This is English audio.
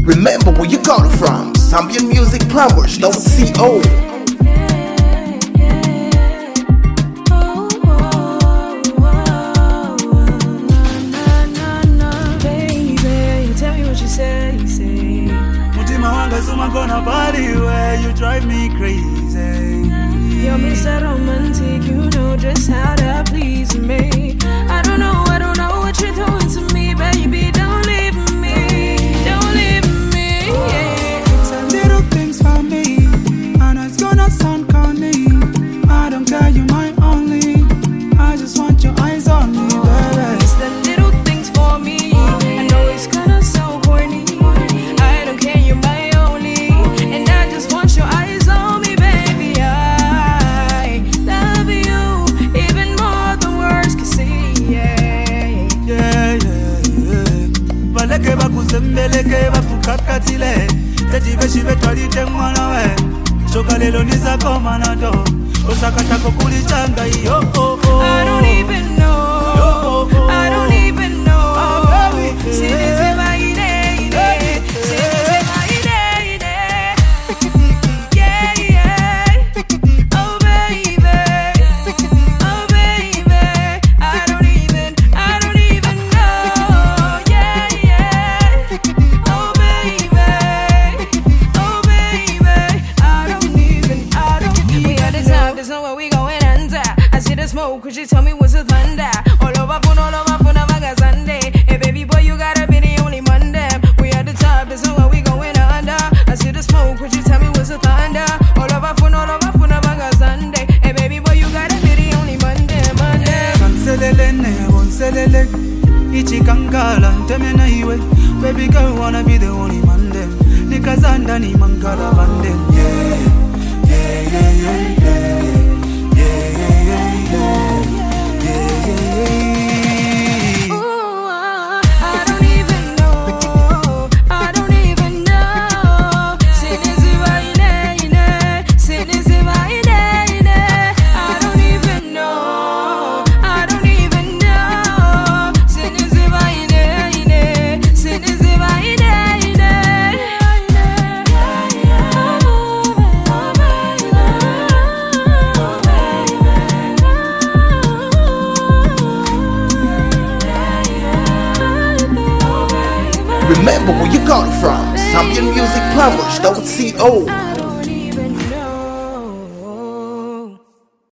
Remember where you got it from. Zambian Music Plumbers.co. I'm gonna party where you drive me crazy. You're Mr. Romantic, you know just how to please me. I don't know what you're doing to me, baby. Don't leave me, don't leave me. Yeah. It's a little things for me, and it's gonna sound corny. I don't care, you're my only. I just want your eyes on me, baby. It's the little things for me. I know it's gonna sound corny. I don't care, you're my Sembeleke bakukakatile Tetibe shibe twalite mwana we Shoka lelo niza koma na do Osakatako kulichanga yo. I don't even know. I don't even know. Since my day, yeah. Oh baby, oh baby. I don't even know. Yeah. Oh baby, oh baby. I don't. We got the time, there's nowhere we going under. I see the smoke, could you tell me what's the thunder? All over phone, magazande. Hey baby boy, you gotta be the only man them. We at the top, there's nowhere we going under. I see the smoke, could you tell me what's the thunder? All over phone, magazande. Hey baby boy, you gotta be the only man them. Kanselele ne, bonselele. Ichi kankala, nteme na iwe. Baby girl wanna be the only man them. Nikazanda ni mangala bandem. Yeah. Remember where you got it from. Zambian Music Plumbers.co.